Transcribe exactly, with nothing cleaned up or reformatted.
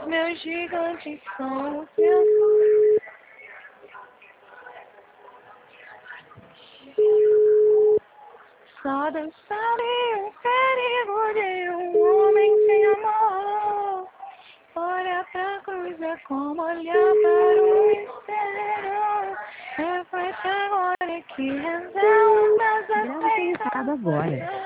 Os meus gigantes são os seus. Só dançaria o perigo de um homem sem amor. Olha pra cruz é como olhar para o espelho. Reflete agora que reza um Grava conectado agora.